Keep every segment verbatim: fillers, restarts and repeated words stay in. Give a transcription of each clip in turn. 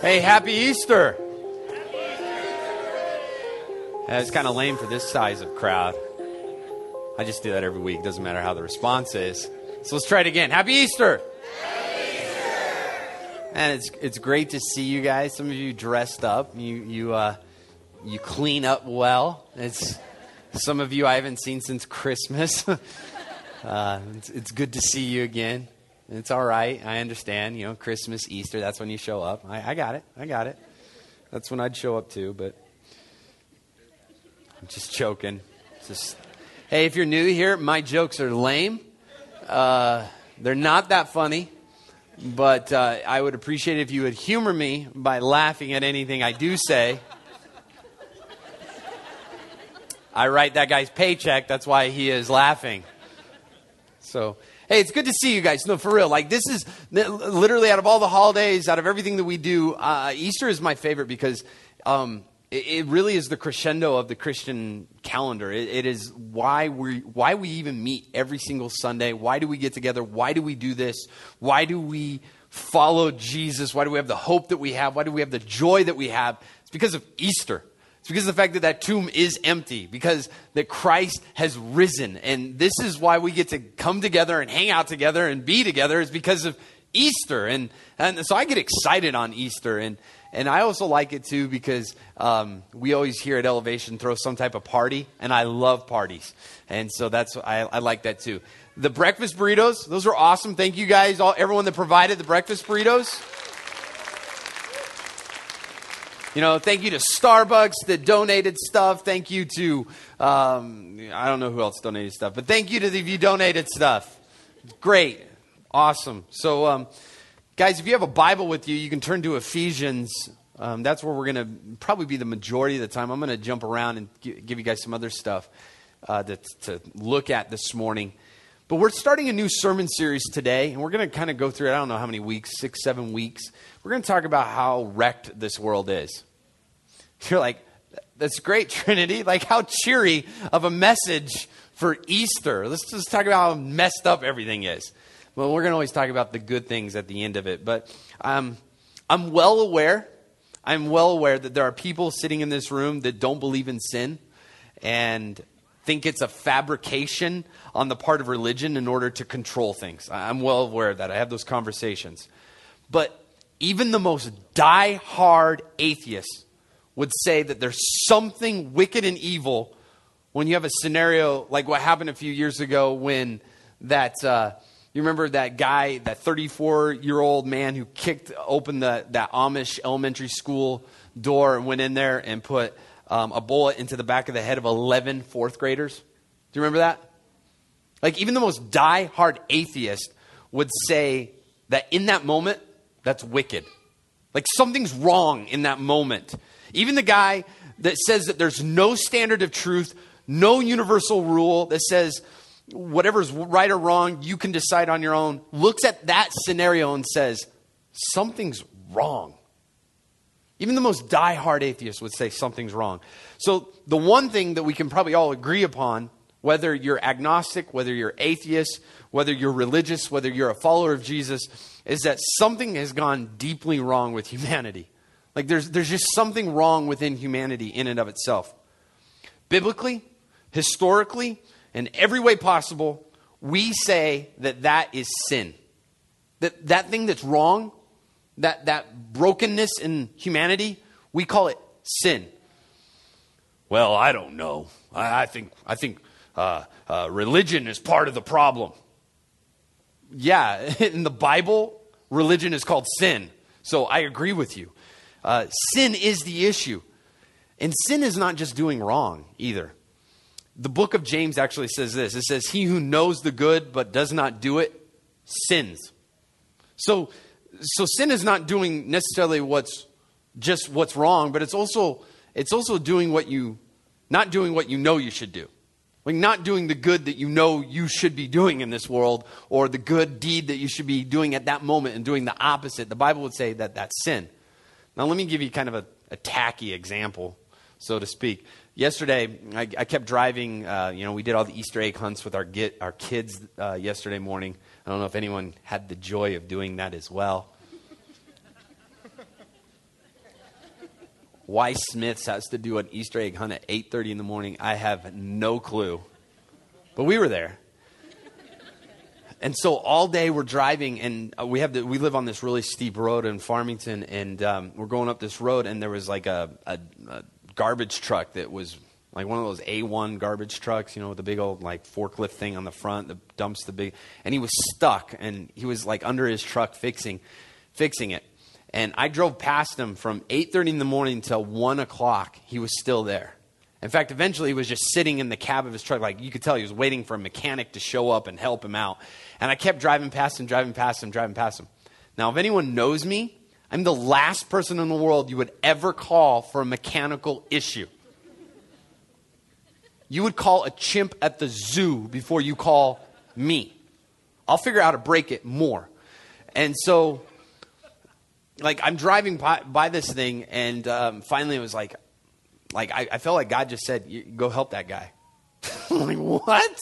Hey, happy Easter. Yeah, it's kind of lame for this size of crowd. I just do that every week. Doesn't matter how the response is. So let's try it again. Happy Easter. Happy Easter. And it's it's great to see you guys. Some of you dressed up. You you uh, you clean up well. It's some of you I haven't seen since Christmas. uh, it's, it's good to see you again. It's all right. I understand. You know, Christmas, Easter, that's when you show up. I, I got it. I got it. That's when I'd show up too, but I'm just joking. Just, hey, if you're new here, my jokes are lame. Uh, they're not that funny, but uh, I would appreciate it if you would humor me by laughing at anything I do say. I write that guy's paycheck. That's why he is laughing. So... Hey, it's good to see you guys. No, for real. Like, this is literally out of all the holidays, out of everything that we do, uh, Easter is my favorite because um, it, it really is the crescendo of the Christian calendar. It, it is why we why we even meet every single Sunday. Why do we get together? Why do we do this? Why do we follow Jesus? Why do we have the hope that we have? Why do we have the joy that we have? It's because of Easter. It's because of the fact that that tomb is empty, because that Christ has risen. And this is why we get to come together and hang out together and be together, is because of Easter. And and so I get excited on Easter. And, and I also like it too because um, we always here at Elevation throw some type of party. And I love parties. And so that's I, I like that too. The breakfast burritos, those are awesome. Thank you guys, all everyone that provided the breakfast burritos. You know, thank you to Starbucks that donated stuff. Thank you to, um, I don't know who else donated stuff, but thank you to the, if you donated stuff. Great. Awesome. So, um, guys, if you have a Bible with you, you can turn to Ephesians. Um, that's where we're going to probably be the majority of the time. I'm going to jump around and g- give you guys some other stuff uh, to, to look at this morning. But we're starting a new sermon series today, and we're going to kind of go through it. I don't know how many weeks, six, seven weeks. We're going to talk about how wrecked this world is. You're like, that's great, Trinity. Like, how cheery of a message for Easter. Let's just talk about how messed up everything is. Well, we're going to always talk about the good things at the end of it. But um, I'm well aware, I'm well aware that there are people sitting in this room that don't believe in sin and think it's a fabrication on the part of religion in order to control things. I'm well aware of that. I have those conversations. But even the most die-hard atheists would say that there's something wicked and evil when you have a scenario like what happened a few years ago when that, uh, you remember that guy, that thirty-four-year-old man who kicked open the, that Amish elementary school door and went in there and put um, a bullet into the back of the head of eleven fourth graders? Do you remember that? Like, even the most die-hard atheist would say that in that moment, that's wicked. Like, something's wrong in that moment. Even the guy that says that there's no standard of truth, no universal rule that says whatever's right or wrong, you can decide on your own, looks at that scenario and says, something's wrong. Even the most die-hard atheist would say something's wrong. So the one thing that we can probably all agree upon, whether you're agnostic, whether you're atheist, whether you're religious, whether you're a follower of Jesus, is that something has gone deeply wrong with humanity. Like, there's there's just something wrong within humanity in and of itself. Biblically, historically, in every way possible, we say that that is sin. That that thing that's wrong, that that brokenness in humanity, we call it sin. Well, I don't know. I, I think I think uh, uh, religion is part of the problem. Yeah, in the Bible, religion is called sin. So I agree with you. Uh, sin is the issue. And sin is not just doing wrong either. The book of James actually says this. It says, he who knows the good but does not do it, sins. So, so sin is not doing necessarily what's just what's wrong, but it's also it's also doing what you, not doing what you know you should do. Like, not doing the good that you know you should be doing in this world, or the good deed that you should be doing at that moment and doing the opposite. The Bible would say that that's sin. Now, let me give you kind of a, a tacky example, so to speak. Yesterday, I, I kept driving. Uh, you know, we did all the Easter egg hunts with our get, our kids uh, yesterday morning. I don't know if anyone had the joy of doing that as well. why Smith's has to do an Easter egg hunt at eight thirty in the morning, I have no clue. But we were there. And so all day we're driving, and we have the, we live on this really steep road in Farmington, and um, we're going up this road, and there was like a, a, a garbage truck that was like one of those A one garbage trucks, you know, with the big old like forklift thing on the front that dumps the big, and he was stuck, and he was like under his truck fixing, fixing it. And I drove past him from eight thirty in the morning till one o'clock. He was still there. In fact, eventually he was just sitting in the cab of his truck. Like you could tell he was waiting for a mechanic to show up and help him out. And I kept driving past him, driving past him, driving past him. Now, if anyone knows me, I'm the last person in the world you would ever call for a mechanical issue. You would call a chimp at the zoo before you call me. I'll figure out how to break it more. And so, like, I'm driving by, by this thing, and um, finally it was like, like I, I felt like God just said, go help that guy. I'm like, what?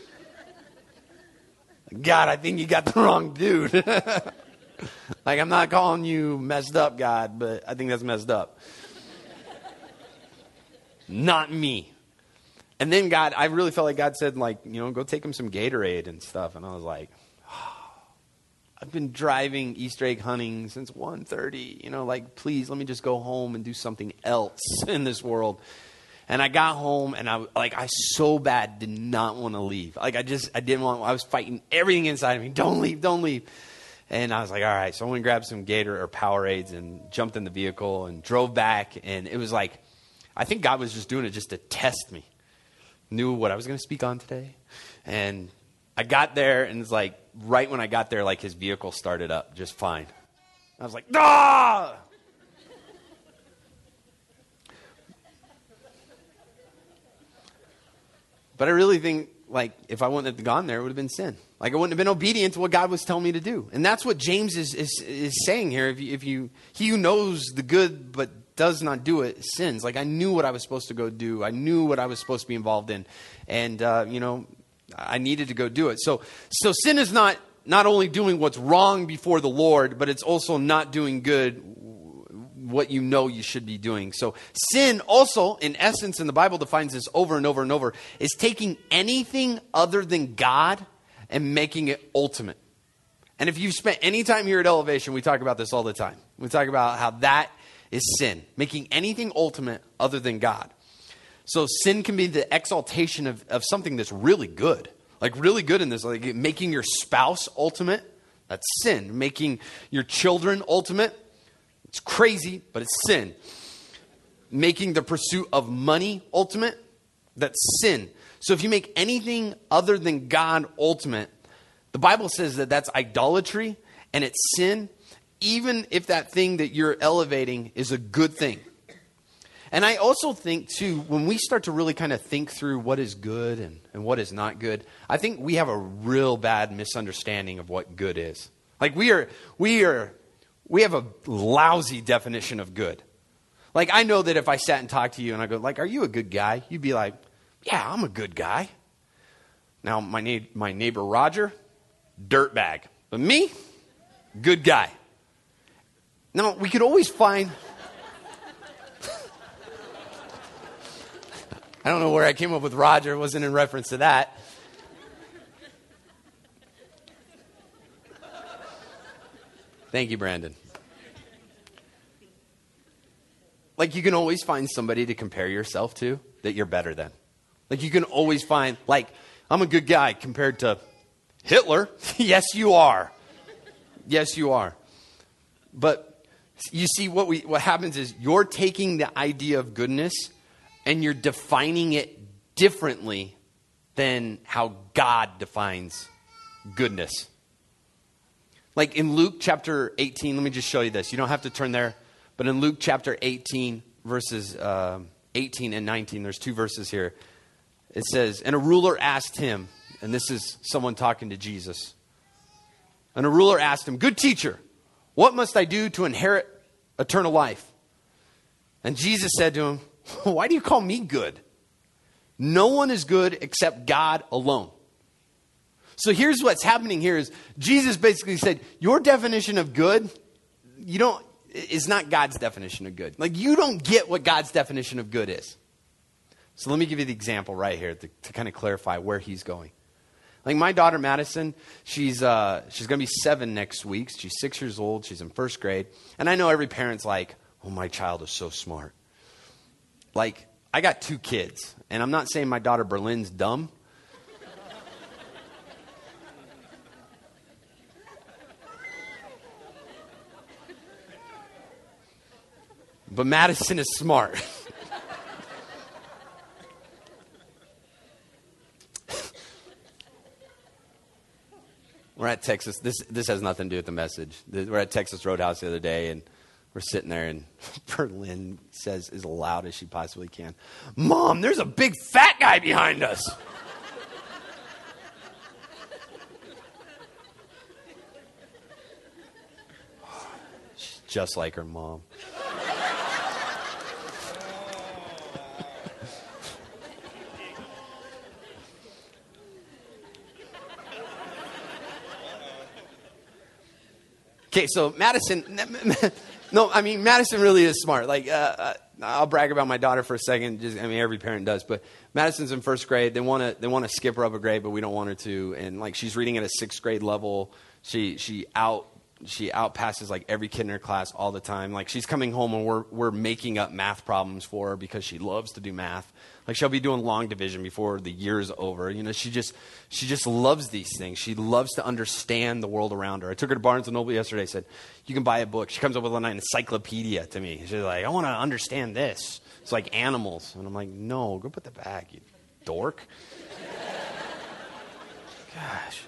God, I think you got the wrong dude. Like, I'm not calling you messed up, God, but I think that's messed up. Not me. And then God, I really felt like God said, like, you know, go take him some Gatorade and stuff. And I was like, oh, I've been driving Easter egg hunting since one thirty. You know, like, please, let me just go home and do something else in this world. And I got home, and I like I so bad did not want to leave. Like I just I didn't want. I was fighting everything inside of me. Don't leave, don't leave. And I was like, all right. So I went and grabbed some Gator or Powerades and jumped in the vehicle and drove back. And it was like, I think God was just doing it just to test me. Knew what I was going to speak on today. And I got there, and it's like right when I got there, like his vehicle started up just fine. I was like, ah. But I really think, like, if I wouldn't have gone there, it would have been sin. Like, I wouldn't have been obedient to what God was telling me to do. And that's what James is is, is saying here. If you, if you, he who knows the good but does not do it sins. Like, I knew what I was supposed to go do. I knew what I was supposed to be involved in. And, uh, you know, I needed to go do it. So, so sin is not, not only doing what's wrong before the Lord, but it's also not doing good what you know you should be doing. So sin also, in essence, and the Bible defines this over and over and over, is taking anything other than God and making it ultimate. And if you've spent any time here at Elevation, we talk about this all the time. We talk about how that is sin, making anything ultimate other than God. So sin can be the exaltation of, of something that's really good. Like really good in this, like making your spouse ultimate, that's sin. Making your children ultimate, it's crazy, but it's sin. Making the pursuit of money ultimate, that's sin. So if you make anything other than God ultimate, the Bible says that that's idolatry and it's sin, even if that thing that you're elevating is a good thing. And I also think, too, when we start to really kind of think through what is good and, and what is not good, I think we have a real bad misunderstanding of what good is. Like we are, we are... We have a lousy definition of good. Like, I know that if I sat and talked to you and I go, like, are you a good guy? You'd be like, yeah, I'm a good guy. Now, my, na- my neighbor Roger, dirtbag. But me, good guy. Now, we could always find... I don't know where I came up with Roger. It wasn't in reference to that. Thank you, Brandon. Like, you can always find somebody to compare yourself to that you're better than. Like, you can always find, like, I'm a good guy compared to Hitler. Yes, you are. Yes, you are. But you see, what we what happens is you're taking the idea of goodness and you're defining it differently than how God defines goodness. Like in Luke chapter eighteen, let me just show you this. You don't have to turn there. But in Luke chapter eighteen, verses uh, eighteen and nineteen, there's two verses here. It says, and a ruler asked him, and this is someone talking to Jesus. And a ruler asked him, good teacher, what must I do to inherit eternal life? And Jesus said to him, why do you call me good? No one is good except God alone. So here's what's happening here is Jesus basically said, your definition of good, you don't, is not God's definition of good. Like, you don't get what God's definition of good is. So let me give you the example right here to, to kind of clarify where he's going. Like, my daughter Madison, she's uh, she's going to be seven next week. She's six years old. She's in first grade. And I know every parent's like, oh, my child is so smart. Like, I got two kids. And I'm not saying my daughter Berlin's dumb. But Madison is smart. We're at Texas. This this has nothing to do with the message. We're at Texas Roadhouse the other day, and we're sitting there, and Berlin says as loud as she possibly can, "Mom, there's a big fat guy behind us." She's just like her mom. Okay, so Madison, no, I mean, Madison really is smart. Like, uh, uh, I'll brag about my daughter for a second. Just, I mean, every parent does. But Madison's in first grade. They want to they want to skip her up a grade, but we don't want her to. And like, she's reading at a sixth grade level. She she out she outpasses like every kid in her class all the time. Like, she's coming home and we're we're making up math problems for her because she loves to do math. Like, she'll be doing long division before the year's over. You know, she just she just loves these things. She loves to understand the world around her. I took her to Barnes and Noble yesterday. I said, you can buy a book. She comes up with an encyclopedia to me. She's like, I want to understand this. It's like animals. And I'm like, no, go put that back, you dork. Gosh.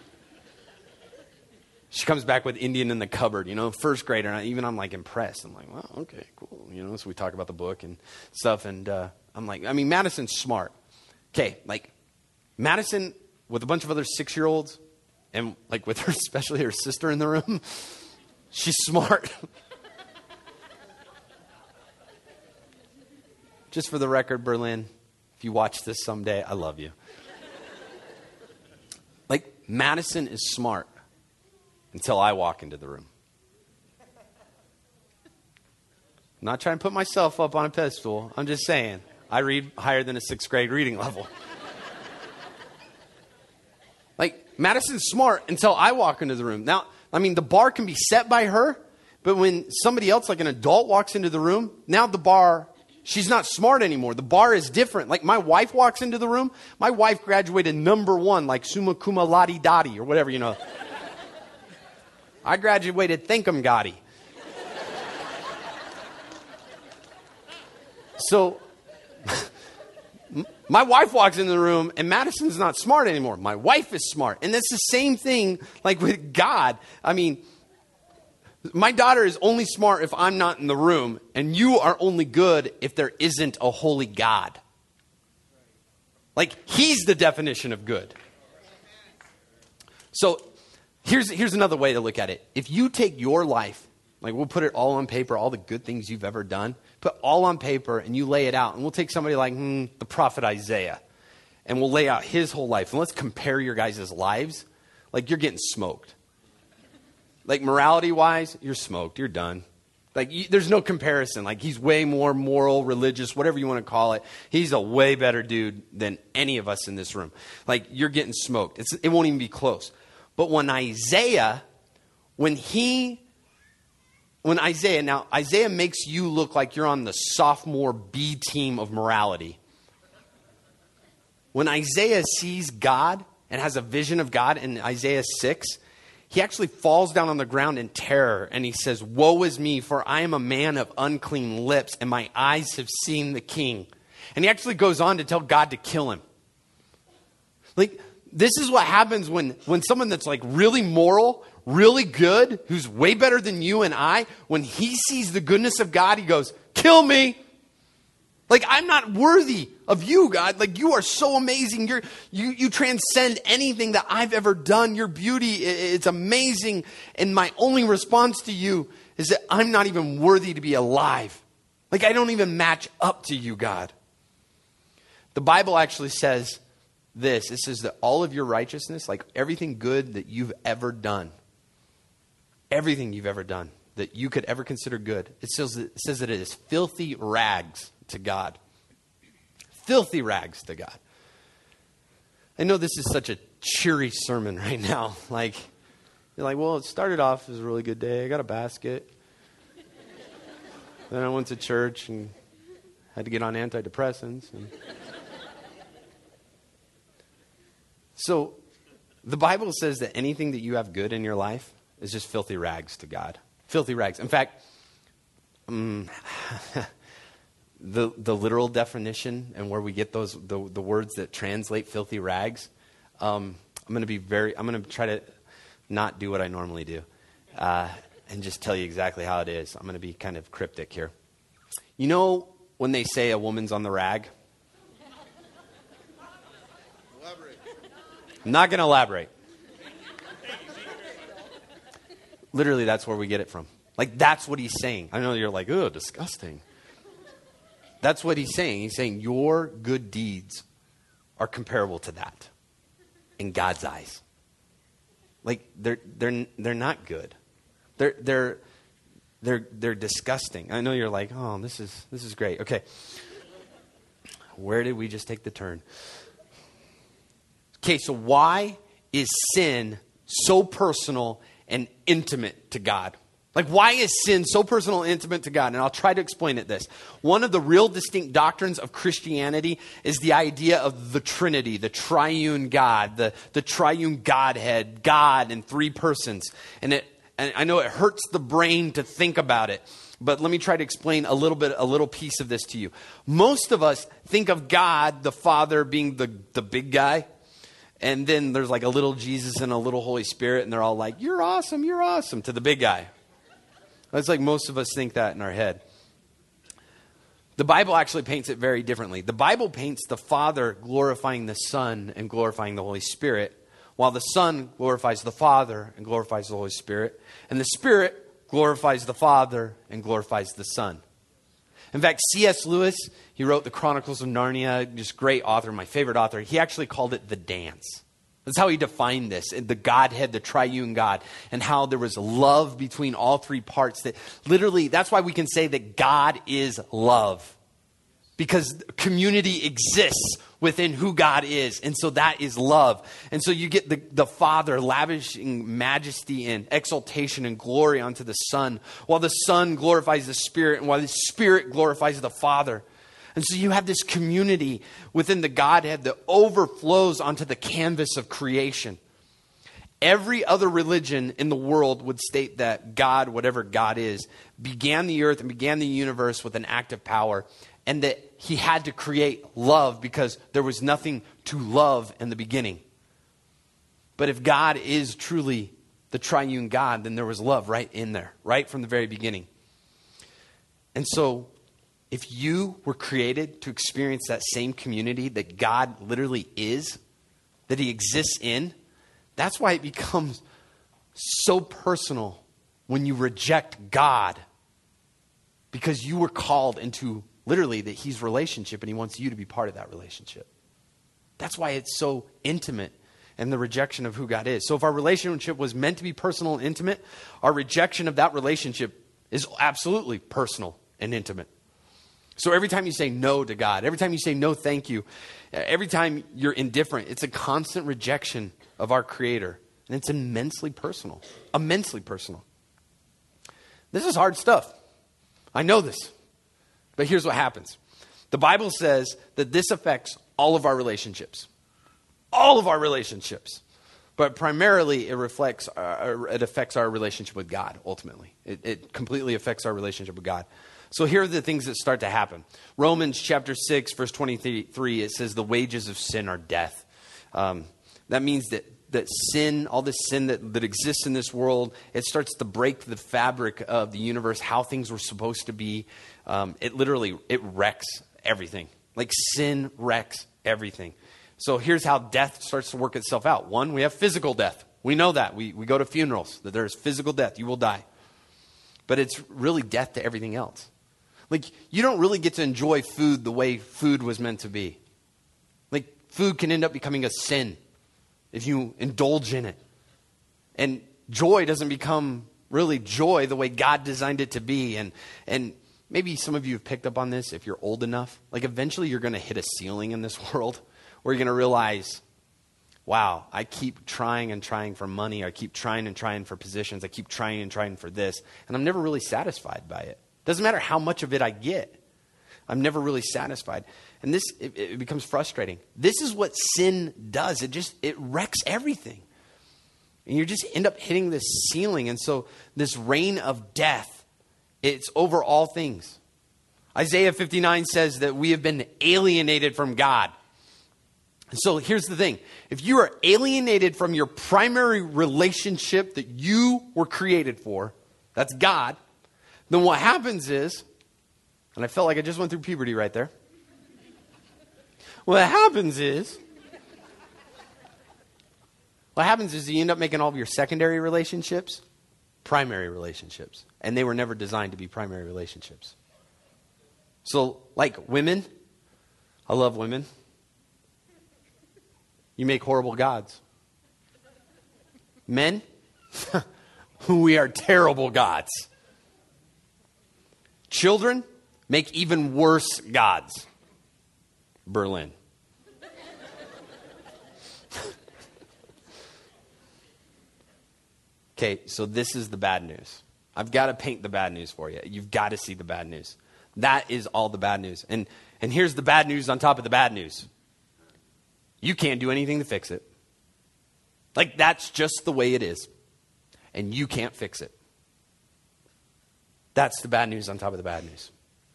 She comes back with Indian in the cupboard, you know, first grader. And I, even I'm like impressed. I'm like, well, okay, cool. You know, so we talk about the book and stuff. And uh, I'm like, I mean, Madison's smart. Okay, like Madison with a bunch of other six-year-olds and like with her, especially her sister in the room, she's smart. Just for the record, Berlin, if you watch this someday, I love you. Like, Madison is smart. Until I walk into the room. I'm not trying to put myself up on a pedestal. I'm just saying, I read higher than a sixth grade reading level. Like, Madison's smart until I walk into the room. Now, I mean, the bar can be set by her, but when somebody else, like an adult, walks into the room, now the bar, she's not smart anymore. The bar is different. Like, my wife walks into the room. My wife graduated number one, like summa cum laude dottie or whatever, you know. I graduated thankum Gotti. So, my wife walks into the room and Madison's not smart anymore. My wife is smart. And that's the same thing like with God. I mean, my daughter is only smart if I'm not in the room, and you are only good if there isn't a holy God. Like, he's the definition of good. So, Here's, here's another way to look at it. If you take your life, like we'll put it all on paper, all the good things you've ever done, put all on paper and you lay it out. And we'll take somebody like hmm, the prophet Isaiah, and we'll lay out his whole life. And let's compare your guys' lives. Like, you're getting smoked. Like, morality-wise, you're smoked. You're done. Like, you, there's no comparison. Like, he's way more moral, religious, whatever you want to call it. He's a way better dude than any of us in this room. Like, you're getting smoked. It's, it won't even be close. But when Isaiah, when he, when Isaiah, now Isaiah makes you look like you're on the sophomore B team of morality. When Isaiah sees God and has a vision of God in Isaiah six, he actually falls down on the ground in terror and he says, woe is me, for I am a man of unclean lips and my eyes have seen the King. And he actually goes on to tell God to kill him. Like, this is what happens when, when someone that's like really moral, really good, who's way better than you and I, when he sees the goodness of God, he goes, kill me. Like, I'm not worthy of you, God. Like, you are so amazing. You're, you, you transcend anything that I've ever done. Your beauty, it's amazing. And my only response to you is that I'm not even worthy to be alive. Like, I don't even match up to you, God. The Bible actually says this. It says that all of your righteousness, like everything good that you've ever done, everything you've ever done, that you could ever consider good, it says, it says that it is filthy rags to God. Filthy rags to God. I know this is such a cheery sermon right now. Like, you're like, well, it started off as a really good day. I got a basket. Then I went to church and had to get on antidepressants. And so the Bible says that anything that you have good in your life is just filthy rags to God. Filthy rags. In fact, um, the the literal definition and where we get those the, the words that translate filthy rags, um, I'm going to be very, I'm going to try to not do what I normally do uh, and just tell you exactly how it is. I'm going to be kind of cryptic here. You know when they say a woman's on the rag? Elaborate. I'm not going to elaborate. Literally, that's where we get it from. Like, that's what he's saying. I know you're like, oh, disgusting. That's what he's saying. He's saying your good deeds are comparable to that in God's eyes. Like, they're they're they're not good. They're they're they're they're disgusting. I know you're like, oh, this is this is great. Okay. Where did we just take the turn? Okay, so why is sin so personal and intimate to God? Like, why is sin so personal and intimate to God? And I'll try to explain it this. One of the real distinct doctrines of Christianity is the idea of the Trinity, the triune God, the, the triune Godhead, God in three persons. And it, and I know it hurts the brain to think about it, but let me try to explain a little bit, a little piece of this to you. Most of us think of God, the Father, being the, the big guy. And then there's like a little Jesus and a little Holy Spirit, and they're all like, you're awesome, you're awesome, to the big guy. That's like most of us think that in our head. The Bible actually paints it very differently. The Bible paints the Father glorifying the Son and glorifying the Holy Spirit, while the Son glorifies the Father and glorifies the Holy Spirit, and the Spirit glorifies the Father and glorifies the Son. In fact, C S Lewis, he wrote the Chronicles of Narnia, just great author, my favorite author. He actually called it the dance. That's how he defined this, the Godhead, the triune God, and how there was love between all three parts. That literally, that's why we can say that God is love. Because community exists within who God is. And so that is love. And so you get the, the Father lavishing majesty and exaltation and glory onto the Son, while the Son glorifies the Spirit, and while the Spirit glorifies the Father. And so you have this community within the Godhead that overflows onto the canvas of creation. Every other religion in the world would state that God, whatever God is, began the earth and began the universe with an act of power, and that he had to create love because there was nothing to love in the beginning. But if God is truly the triune God, then there was love right in there, right from the very beginning. And so if you were created to experience that same community that God literally is, that he exists in, that's why it becomes so personal when you reject God. Because you were called into literally that he's relationship and he wants you to be part of that relationship. That's why it's so intimate and the rejection of who God is. So if our relationship was meant to be personal and intimate, our rejection of that relationship is absolutely personal and intimate. So every time you say no to God, every time you say no thank you, every time you're indifferent, it's a constant rejection of our Creator. And it's immensely personal. Immensely personal. This is hard stuff. I know this. But here's what happens. The Bible says that this affects all of our relationships. All of our relationships. But primarily it reflects, our, it affects our relationship with God, ultimately. It, it completely affects our relationship with God. So here are the things that start to happen. Romans chapter six, verse twenty-three, it says the wages of sin are death. Um, that means that, that sin, all this sin that, that exists in this world, it starts to break the fabric of the universe, how things were supposed to be. Um, it literally, it wrecks everything. Like sin wrecks everything. So here's how death starts to work itself out. One, we have physical death. We know that. We, we go to funerals, that there's physical death. You will die. But it's really death to everything else. Like, you don't really get to enjoy food the way food was meant to be. Like, food can end up becoming a sin if you indulge in it. And joy doesn't become really joy the way God designed it to be. And and maybe some of you have picked up on this if you're old enough. Like eventually you're going to hit a ceiling in this world where you're going to realize, wow, I keep trying and trying for money. I keep trying and trying for positions. I keep trying and trying for this. And I'm never really satisfied by it. Doesn't matter how much of it I get. I'm never really satisfied. And this, it, it becomes frustrating. This is what sin does. It just, it wrecks everything. And you just end up hitting this ceiling. And so this reign of death, it's over all things. Isaiah fifty-nine says that we have been alienated from God. So here's the thing. If you are alienated from your primary relationship that you were created for, that's God, then what happens is, and I felt like I just went through puberty right there. What happens is, what happens is you end up making all of your secondary relationships primary relationships. And they were never designed to be primary relationships. So, like women, I love women. You make horrible gods. Men, we are terrible gods. Children make even worse gods. Berlin. Okay, so this is the bad news. I've got to paint the bad news for you. You've got to see the bad news. That is all the bad news. And and here's the bad news on top of the bad news. You can't do anything to fix it. Like, that's just the way it is. And you can't fix it. That's the bad news on top of the bad news.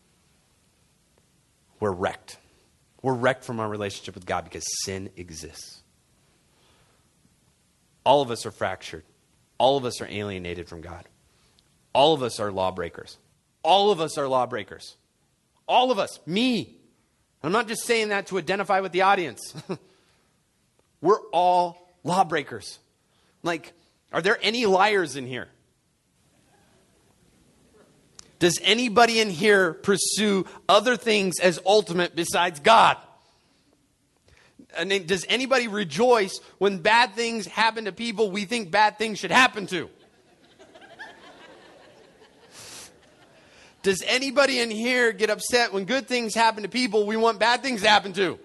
We're wrecked. We're wrecked from our relationship with God because sin exists. All of us are fractured. All of us are alienated from God. All of us are lawbreakers. All of us are lawbreakers. All of us. Me. I'm not just saying that to identify with the audience. We're all lawbreakers. Like, are there any liars in here? Does anybody in here pursue other things as ultimate besides God? I mean, does anybody rejoice when bad things happen to people we think bad things should happen to? Does anybody in here get upset when good things happen to people we want bad things to happen to?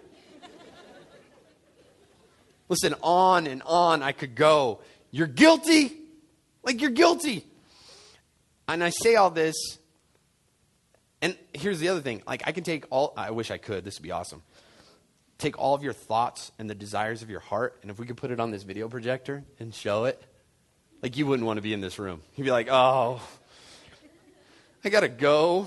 Listen, on and on I could go. You're guilty. Like, you're guilty. And I say all this. And here's the other thing. Like, I can take all, I wish I could. This would be awesome. Take all of your thoughts and the desires of your heart. And if we could put it on this video projector and show it. Like, you wouldn't want to be in this room. You'd be like, oh, I got to go.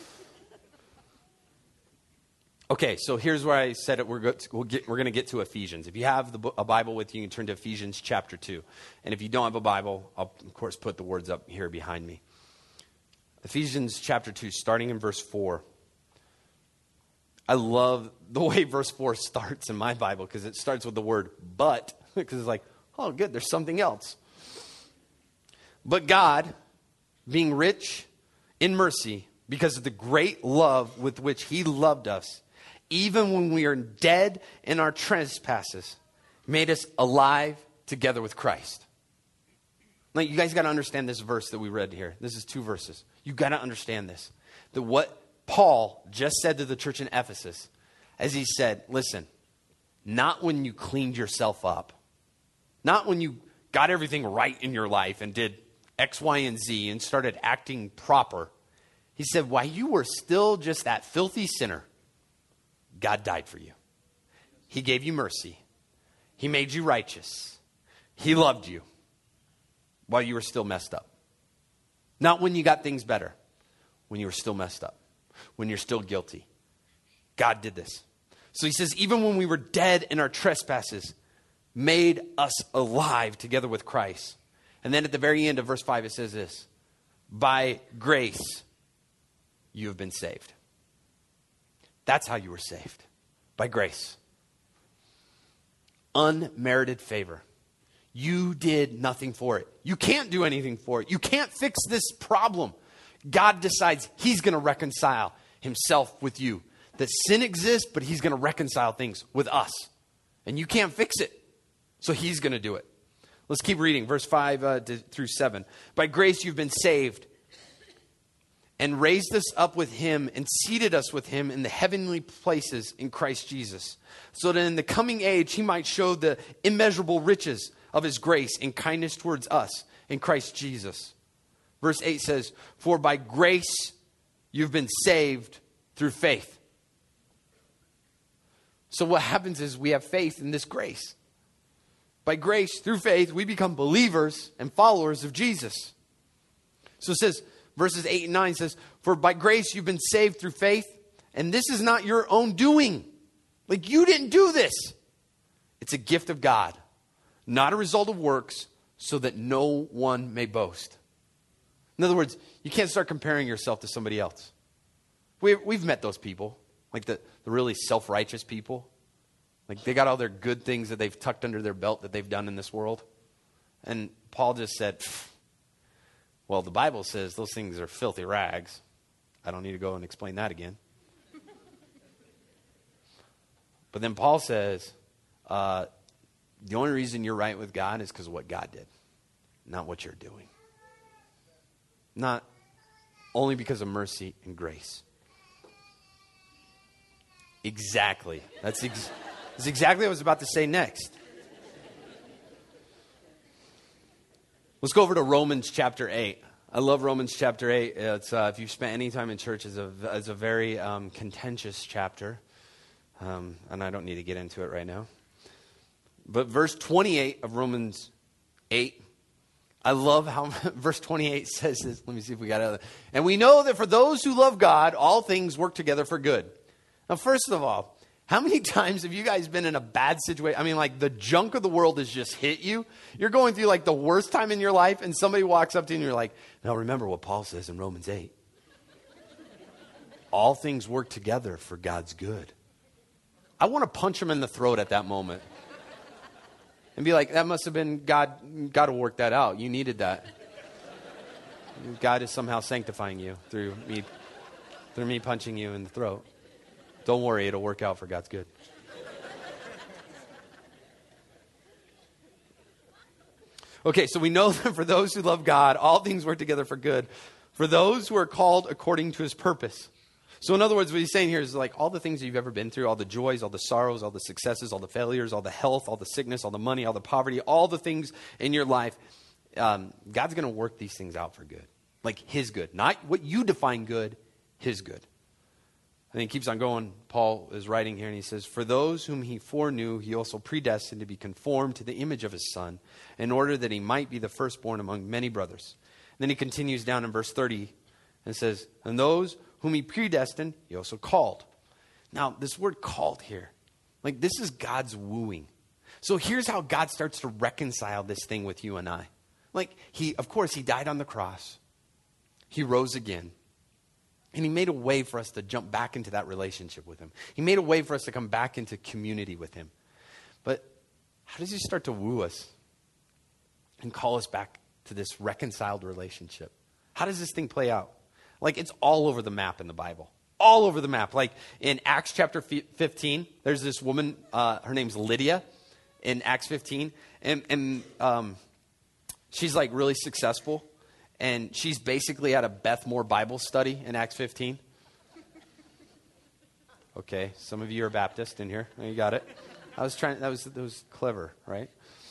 Okay, so here's where I said it. We're, go to, we'll get, we're going to get to Ephesians. If you have the, a Bible with you, you can turn to Ephesians chapter two. And if you don't have a Bible, I'll, of course, put the words up here behind me. Ephesians chapter two, starting in verse four. I love the way verse four starts in my Bible because it starts with the word but. Because it's like, oh, good, there's something else. But God, being rich in mercy, because of the great love with which he loved us, even when we are dead in our trespasses, made us alive together with Christ. Now, you guys got to understand this verse that we read here. This is two verses. You got to understand this. That what Paul just said to the church in Ephesus, as he said, listen, not when you cleaned yourself up, not when you got everything right in your life and did X, Y, and Z and started acting proper. He said, while you were still just that filthy sinner, God died for you. He gave you mercy. He made you righteous. He loved you while you were still messed up. Not when you got things better, when you were still messed up, when you're still guilty. God did this. So he says, even when we were dead in our trespasses, made us alive together with Christ. And then at the very end of verse five, it says this, by grace, you have been saved. That's how you were saved. By grace. Unmerited favor. You did nothing for it. You can't do anything for it. You can't fix this problem. God decides he's going to reconcile himself with you. That sin exists, but he's going to reconcile things with us. And you can't fix it. So he's going to do it. Let's keep reading, verse five uh, to, through seven. By grace you've been saved, and raised us up with him, and seated us with him in the heavenly places in Christ Jesus, so that in the coming age he might show the immeasurable riches of his grace and kindness towards us in Christ Jesus. Verse eight says, for by grace you've been saved through faith. So what happens is we have faith in this grace. By grace, through faith, we become believers and followers of Jesus. So it says, verses eight and nine says, for by grace you've been saved through faith, and this is not your own doing. Like, you didn't do this. It's a gift of God, not a result of works, so that no one may boast. In other words, you can't start comparing yourself to somebody else. We, we've met those people, like the, the really self-righteous people. Like, they got all their good things that they've tucked under their belt that they've done in this world. And Paul just said, well, the Bible says those things are filthy rags. I don't need to go and explain that again. But then Paul says, uh, the only reason you're right with God is because of what God did, not what you're doing. Not only because of mercy and grace. Exactly. That's, ex- that's exactly what I was about to say next. Let's go over to Romans chapter eight. I love Romans chapter eight. It's, uh, if you've spent any time in church, it's a, it's a very um, contentious chapter. Um, and I don't need to get into it right now. But verse twenty-eight of Romans eight, I love how verse twenty-eight says this. Let me see if we got it. And we know that for those who love God, all things work together for good. Now, first of all, how many times have you guys been in a bad situation? I mean, like, the junk of the world has just hit you. You're going through like the worst time in your life, and somebody walks up to you and you're like, now remember what Paul says in Romans eight. All things work together for God's good. I want to punch him in the throat at that moment. And be like, that must have been God. God will work that out. You needed that. God is somehow sanctifying you through me, through me punching you in the throat. Don't worry, it'll work out for God's good. Okay, so we know that for those who love God, all things work together for good. For those who are called according to his purpose. So in other words, what he's saying here is like all the things that you've ever been through, all the joys, all the sorrows, all the successes, all the failures, all the health, all the sickness, all the money, all the poverty, all the things in your life, um, God's going to work these things out for good. Like his good. Not what you define good, his good. And he keeps on going. Paul is writing here and he says, for those whom he foreknew, he also predestined to be conformed to the image of his son, in order that he might be the firstborn among many brothers. And then he continues down in verse thirty and says, and those whom he predestined, he also called. Now, this word called here, like this is God's wooing. So here's how God starts to reconcile this thing with you and I. Like he, of course, he died on the cross. He rose again. And he made a way for us to jump back into that relationship with him. He made a way for us to come back into community with him. But how does he start to woo us and call us back to this reconciled relationship? How does this thing play out? Like, it's all over the map in the Bible. All over the map. Like, in Acts chapter fifteen, there's this woman, uh, her name's Lydia, in Acts fifteen. And, and um, she's, like, really successful. And she's basically at a Beth Moore Bible study in Acts fifteen. Okay, some of you are Baptist in here. You got it. I was trying, that was, that was clever, right?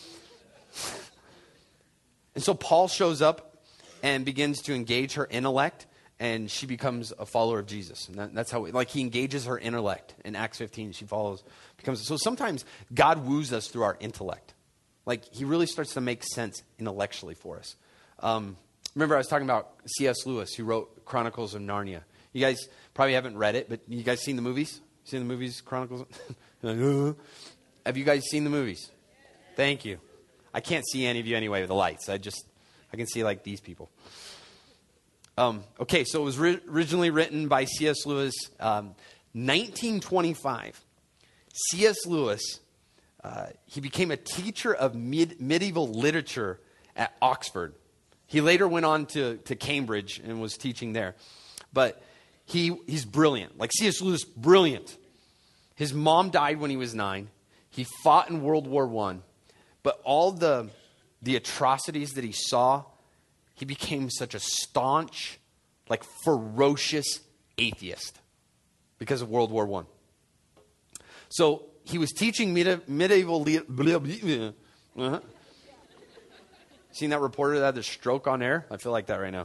And so Paul shows up and begins to engage her intellect. And she becomes a follower of Jesus. And that, that's how, like, he engages her intellect. In Acts fifteen, she follows, becomes, so sometimes God woos us through our intellect. Like, he really starts to make sense intellectually for us. Um, remember, I was talking about C S Lewis, who wrote Chronicles of Narnia. You guys probably haven't read it, but you guys seen the movies? Seen the movies, Chronicles? Like, uh. Have you guys seen the movies? Thank you. I can't see any of you anyway with the lights. I just, I can see, like, these people. Um, okay, so it was ri- originally written by C S Lewis, um, nineteen twenty-five. C S Lewis, uh, he became a teacher of mid- medieval literature at Oxford. He later went on to, to Cambridge and was teaching there. But he he's brilliant. Like C S Lewis, brilliant. His mom died when he was nine. He fought in World War One. But all the the atrocities that he saw, he became such a staunch, like ferocious atheist because of World War One. So he was teaching medi- medieval... Le- blah, blah, blah. Uh-huh. Seen that reporter that had the stroke on air? I feel like that right now.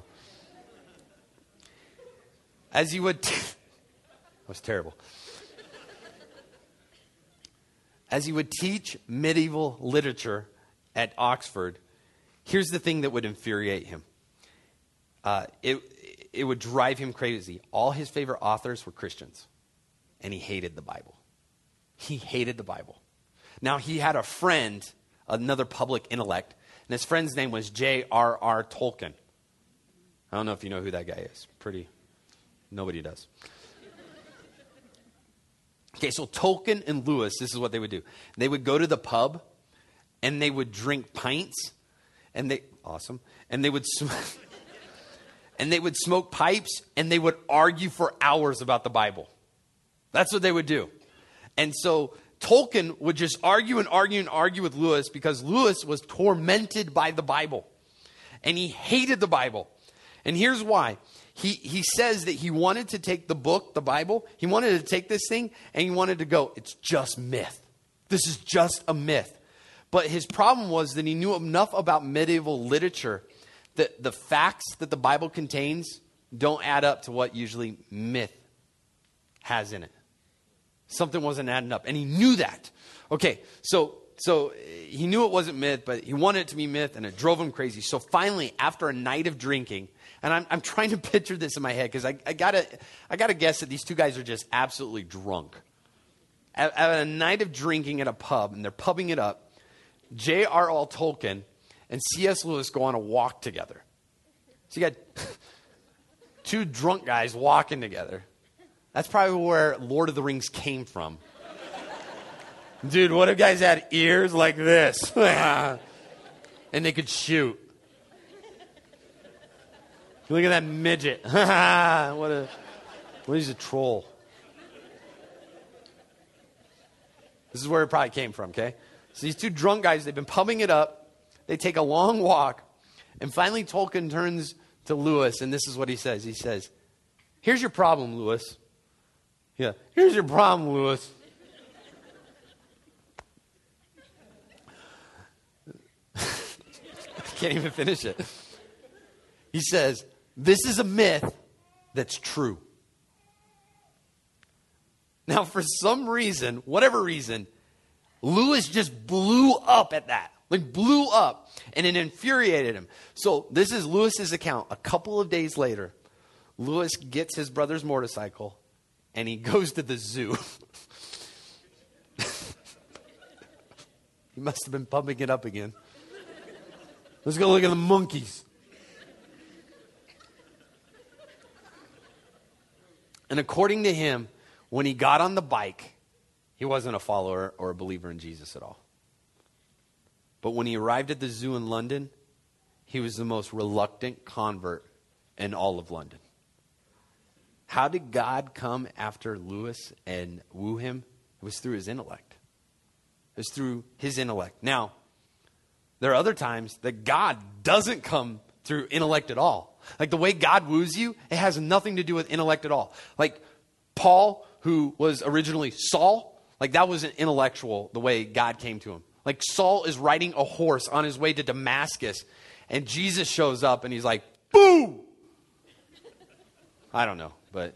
As he would... T- that was terrible. As he would teach medieval literature at Oxford, here's the thing that would infuriate him. Uh, it, it would drive him crazy. All his favorite authors were Christians, and he hated the Bible. He hated the Bible. Now, he had a friend, another public intellect, and his friend's name was J R R Tolkien. I don't know if you know who that guy is. Pretty, nobody does. Okay, so Tolkien and Lewis, this is what they would do. They would go to the pub, and they would drink pints, and they, awesome, and they would, sm- and they would smoke pipes, and they would argue for hours about the Bible. That's what they would do. And so Tolkien would just argue and argue and argue with Lewis because Lewis was tormented by the Bible. And he hated the Bible. And here's why. He, he says that he wanted to take the book, the Bible, he wanted to take this thing and he wanted to go, it's just myth. This is just a myth. But his problem was that he knew enough about medieval literature that the facts that the Bible contains don't add up to what usually myth has in it. Something wasn't adding up. And he knew that. Okay, so so he knew it wasn't myth, but he wanted it to be myth, and it drove him crazy. So finally, after a night of drinking, and I'm I'm trying to picture this in my head, because I, I gotta I gotta guess that these two guys are just absolutely drunk. At, at a night of drinking at a pub, and they're pubbing it up, J R R Tolkien and C S Lewis go on a walk together. So you got two drunk guys walking together. That's probably where Lord of the Rings came from. Dude, what if guys had ears like this? And they could shoot. Look at that midget. what a, what is a troll? This is where it probably came from, okay? So these two drunk guys, they've been pumping it up. They take a long walk. And finally Tolkien turns to Lewis, and this is what he says. He says, here's your problem, Lewis. Yeah, here's your problem, Lewis. I can't even finish it. He says, this is a myth that's true. Now, for some reason, whatever reason, Lewis just blew up at that. Like, blew up. And it infuriated him. So, this is Lewis's account. A couple of days later, Lewis gets his brother's motorcycle, and he goes to the zoo. He must have been pumping it up again. Let's go look at the monkeys. And according to him, when he got on the bike, he wasn't a follower or a believer in Jesus at all. But when he arrived at the zoo in London, he was the most reluctant convert in all of London. How did God come after Lewis and woo him? It was through his intellect. It was through his intellect. Now, there are other times that God doesn't come through intellect at all. Like the way God woos you, it has nothing to do with intellect at all. Like Paul, who was originally Saul, like that was an intellectual, the way God came to him. Like Saul is riding a horse on his way to Damascus, and Jesus shows up and he's like, boom! I don't know, but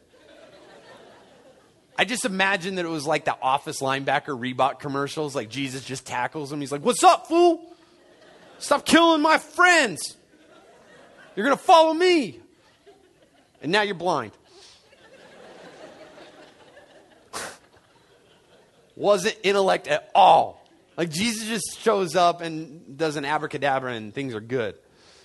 I just imagine that it was like the Office linebacker Reebok commercials. Like Jesus just tackles him. He's like, what's up, fool? Stop killing my friends. You're going to follow me. And now you're blind. Wasn't intellect at all. Like Jesus just shows up and does an abracadabra and things are good.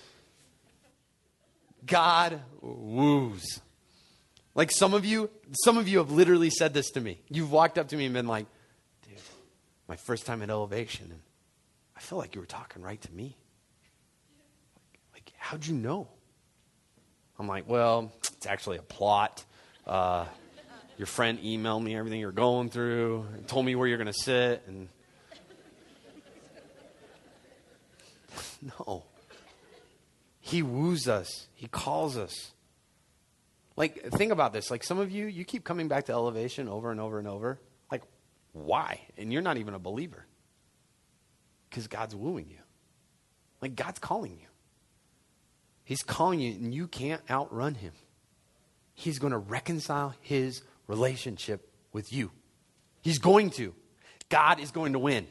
God woos. Like some of you, some of you have literally said this to me. You've walked up to me and been like, dude, my first time at Elevation, and I feel like you were talking right to me. Like, like how'd you know? I'm like, well, it's actually a plot. Uh, your friend emailed me everything you're going through and told me where you're going to sit. And No. He woos us. He calls us. Like, think about this. Like, some of you, you keep coming back to Elevation over and over and over. Like, why? And you're not even a believer. Because God's wooing you. Like, God's calling you. He's calling you, and you can't outrun him. He's going to reconcile his relationship with you. He's going to. God is going to win.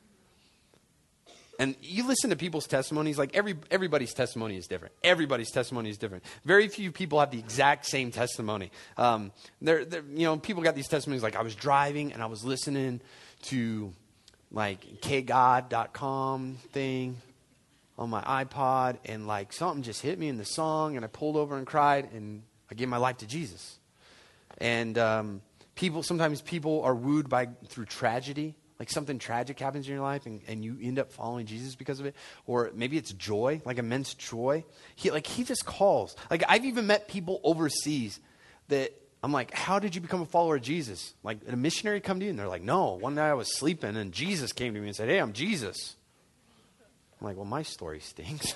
And you listen to people's testimonies, like every everybody's testimony is different. Everybody's testimony is different. Very few people have the exact same testimony. Um, they're, they're, you know, people got these testimonies like, I was driving and I was listening to like k god dot com thing on my iPod, and like something just hit me in the song, and I pulled over and cried, and I gave my life to Jesus. And um, people, sometimes people are wooed by through tragedy. Like something tragic happens in your life, and, and you end up following Jesus because of it. Or maybe it's joy, like immense joy. He like he just calls. Like I've even met people overseas that I'm like, how did you become a follower of Jesus? Like did a missionary come to you? And they're like, no. One night I was sleeping and Jesus came to me and said, hey, I'm Jesus. I'm like, well, my story stinks.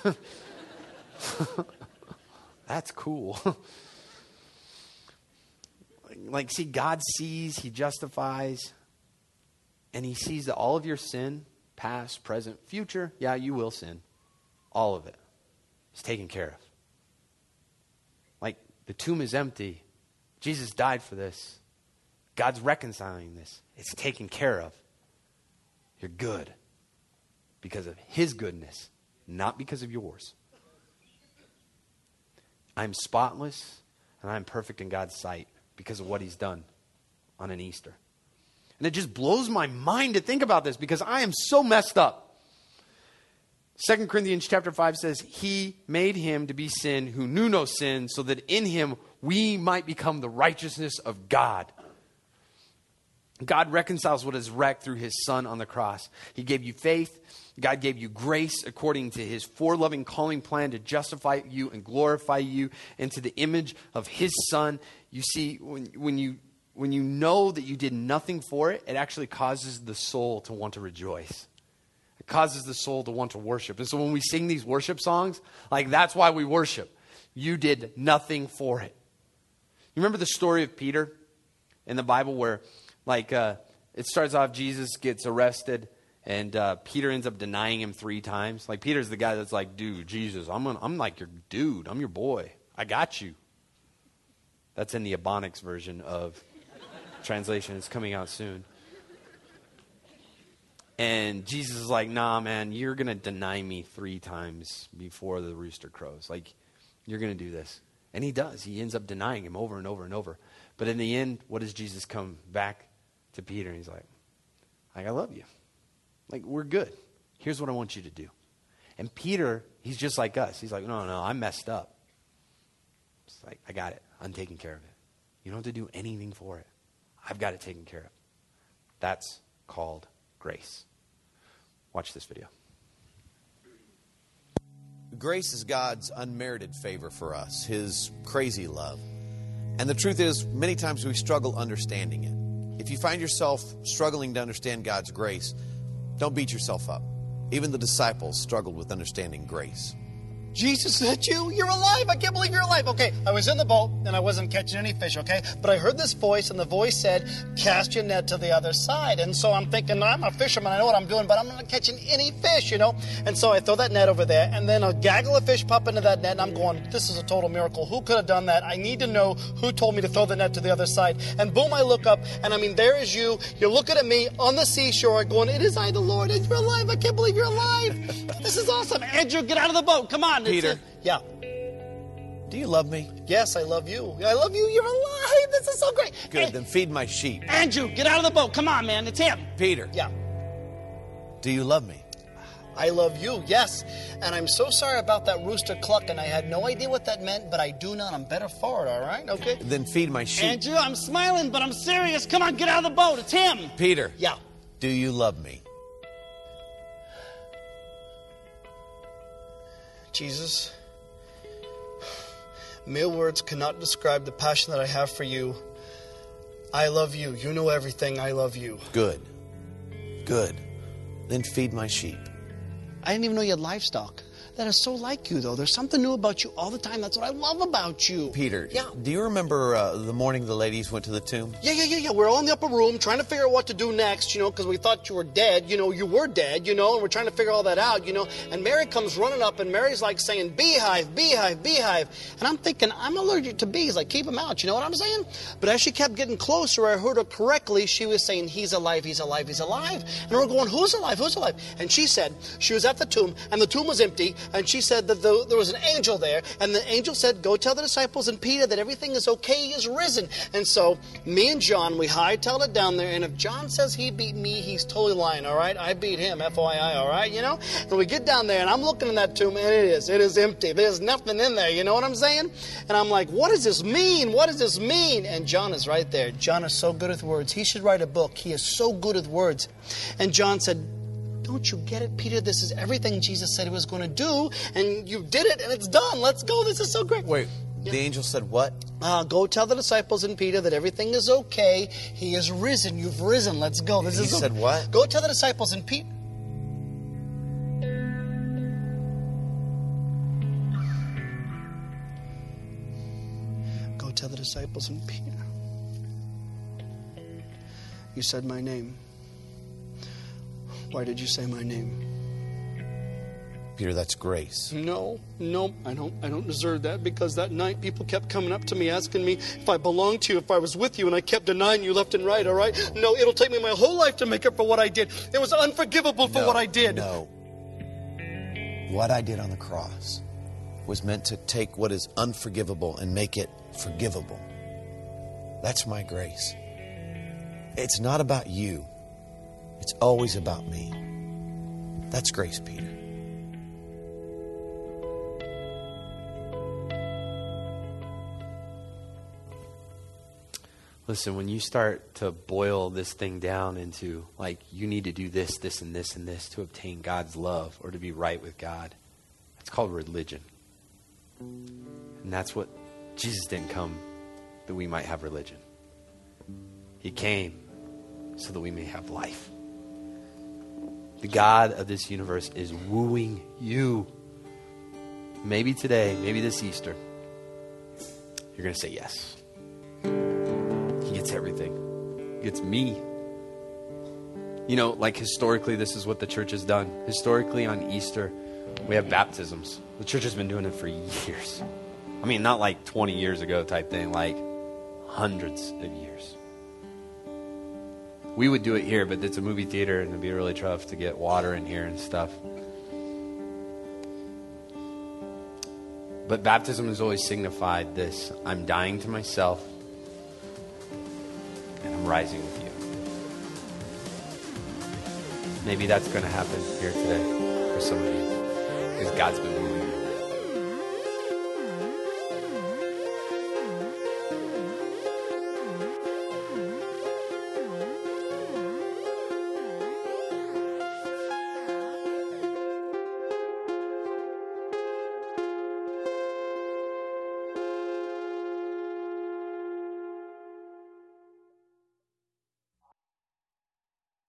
That's cool. Like, see, God sees, he justifies. And he sees that all of your sin, past, present, future, yeah, you will sin. All of it is taken care of. Like, the tomb is empty. Jesus died for this. God's reconciling this. It's taken care of. You're good because of his goodness, not because of yours. I'm spotless and I'm perfect in God's sight because of what he's done on an Easter. And it just blows my mind to think about this because I am so messed up. Second Corinthians chapter five says, he made him to be sin who knew no sin, so that in him we might become the righteousness of God. God reconciles what is wrecked through his son on the cross. He gave you faith. God gave you grace according to his foreloving calling plan to justify you and glorify you into the image of his son. You see, when, when you When you know that you did nothing for it, it actually causes the soul to want to rejoice. It causes the soul to want to worship. And so when we sing these worship songs, like that's why we worship. You did nothing for it. You remember the story of Peter in the Bible where like uh, it starts off, Jesus gets arrested and uh, Peter ends up denying him three times. Like Peter's the guy that's like, dude, Jesus, I'm, gonna, I'm like your dude. I'm your boy. I got you. That's in the Ebonics version of translation. Is coming out soon. And Jesus is like, nah, man, you're going to deny me three times before the rooster crows. Like, you're going to do this. And he does. He ends up denying him over and over and over. But in the end, what does Jesus come back to Peter? And he's like, like, I love you. Like, we're good. Here's what I want you to do. And Peter, he's just like us. He's like, no, no, I messed up. It's like, I got it. I'm taking care of it. You don't have to do anything for it. I've got it taken care of. That's called grace. Watch this video. Grace is God's unmerited favor for us, his crazy love. And the truth is, many times we struggle understanding it. If you find yourself struggling to understand God's grace, don't beat yourself up. Even the disciples struggled with understanding grace. Jesus, is that you? You're alive. I can't believe you're alive. Okay, I was in the boat and I wasn't catching any fish, okay? But I heard this voice and the voice said, cast your net to the other side. And so I'm thinking, I'm a fisherman. I know what I'm doing, but I'm not catching any fish, you know? And so I throw that net over there and then a gaggle of fish pop into that net and I'm going, this is a total miracle. Who could have done that? I need to know who told me to throw the net to the other side. And boom, I look up and I mean, there is you. You're looking at me on the seashore going, it is I, the Lord. You're alive. I can't believe you're alive. This is awesome. Andrew, get out of the boat. Come on. Peter. Yeah. Do you love me? Yes, I love you. I love you. You're alive. This is so great. Good, Hey, then feed my sheep. Andrew, get out of the boat. Come on, man. It's him. Peter. Yeah. Do you love me? I love you, yes. And I'm so sorry about that rooster clucking. I had no idea what that meant, but I do now. I'm better for it, all right? Okay? Then feed my sheep. Andrew, I'm smiling, but I'm serious. Come on, get out of the boat. It's him. Peter. Yeah. Do you love me? Jesus, mere words cannot describe the passion that I have for you. I love you. You know everything. I love you. Good. Good. Then feed my sheep. I didn't even know you had livestock. That is so like you, though. There's something new about you all the time. That's what I love about you. Peter, Yeah. do you remember uh, the morning the ladies went to the tomb? Yeah, yeah, yeah, yeah. We're all in the upper room trying to figure out what to do next, you know, because we thought you were dead. You know, you were dead, you know, and we're trying to figure all that out, you know. And Mary comes running up, and Mary's like saying, beehive, beehive, beehive. And I'm thinking, I'm allergic to bees. Like, keep them out, you know what I'm saying? But as she kept getting closer, I heard her correctly. She was saying, he's alive, he's alive, he's alive. And we're going, who's alive, who's alive? And she said, she was at the tomb, and the tomb was empty, and she said that the there was an angel there, and the angel said, go tell the disciples and Peter that everything is okay, he is risen. And so me and John, we hightailed it down there, and if John says he beat me, he's totally lying, all right? I beat him, F Y I, all right, you know? And we get down there, and I'm looking in that tomb, and it is, it is empty. There's nothing in there, you know what I'm saying? And I'm like, what does this mean? What does this mean? And John is right there. John is so good with words. He should write a book. He is so good with words. And John said, don't you get it, Peter? This is everything Jesus said he was going to do, and you did it, and it's done. Let's go. This is so great. Wait, Yeah. the angel said what? Uh, go tell the disciples and Peter that everything is okay. He is risen. You've risen. Let's go. This He is so- said what? Go tell the disciples and Peter. Go tell the disciples and Peter. You said my name. Why did you say my name? Peter, that's grace. No, no, I don't I don't deserve that, because that night people kept coming up to me asking me if I belonged to you, if I was with you, and I kept denying you left and right, all right? No, it'll take me my whole life to make up for what I did. It was unforgivable for No, what I did. No. What I did on the cross was meant to take what is unforgivable and make it forgivable. That's my grace. It's not about you. It's always about me. That's grace, Peter. Listen, when you start to boil this thing down into, like, you need to do this, this, and this, and this to obtain God's love or to be right with God, it's called religion. And that's what, Jesus didn't come that we might have religion. He came so that we may have life. The God of this universe is wooing you. Maybe today, maybe this Easter, you're going to say yes. He gets everything. He gets me. You know, like historically, this is what the church has done. Historically, on Easter, we have baptisms. The church has been doing it for years. I mean, not like twenty years ago type thing, like hundreds of years. We would do it here, but it's a movie theater and it'd be really tough to get water in here and stuff. But baptism has always signified this: I'm dying to myself and I'm rising with you. Maybe that's going to happen here today for some of you, because God's been moving.